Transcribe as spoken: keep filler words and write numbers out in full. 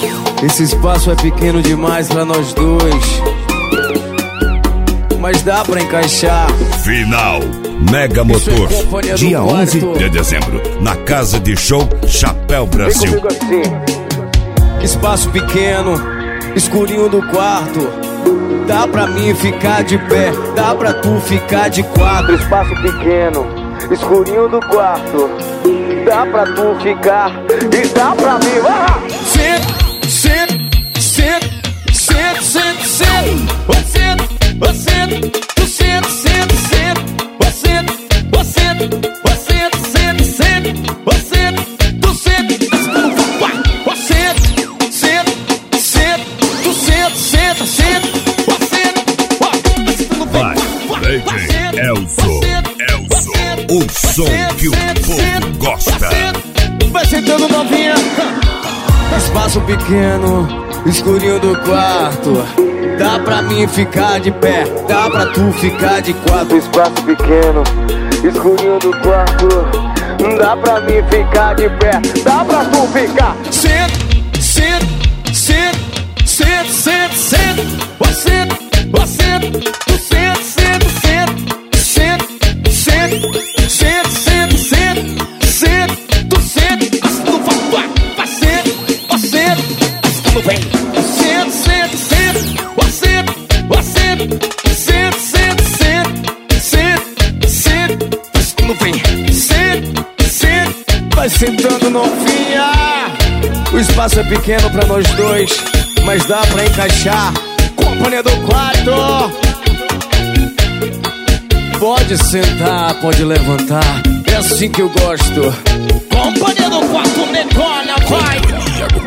Esse espaço é pequeno demais pra nós dois, mas dá pra encaixar. Final Mega Motor, dia onze de dezembro, na Casa de Show Chapéu Brasil. Assim. Espaço pequeno, escurinho do quarto, dá pra mim ficar de pé, dá pra tu ficar de quatro. Espaço pequeno, escurinho do quarto, dá pra tu ficar e dá pra mim. Ah! Senta, senta, senta, senta, senta, senta. Você, você, tu senta, senta, senta. Você, você, você, senta, senta. Você, tu senta, você, senta, senta, tu senta, senta, senta. Você, vai, D J Elzo, Elzo, o som que o povo gosta. Vai sentando novinha. Espaço pequeno, escurinho do quarto, dá pra mim ficar de pé, dá pra tu ficar de quatro. Espaço pequeno, escurinho do quarto, dá pra mim ficar de pé, dá pra tu ficar. Senta, senta, senta, senta, senta, senta. Você, você, tu senta, senta, senta. Senta, senta, senta, senta, senta. Senta, tu senta, tu vai, vai, senta. Você, tu vem. Senta, senta, senta. Você, você, senta, senta, senta. Senta, senta, tu vem. Senta, senta, vai sentando novinha. O espaço é pequeno pra nós dois, mas dá pra encaixar. Companhia do quarto. Pode sentar, pode levantar, é assim que eu gosto. Companhia do quarto, negócio, vai.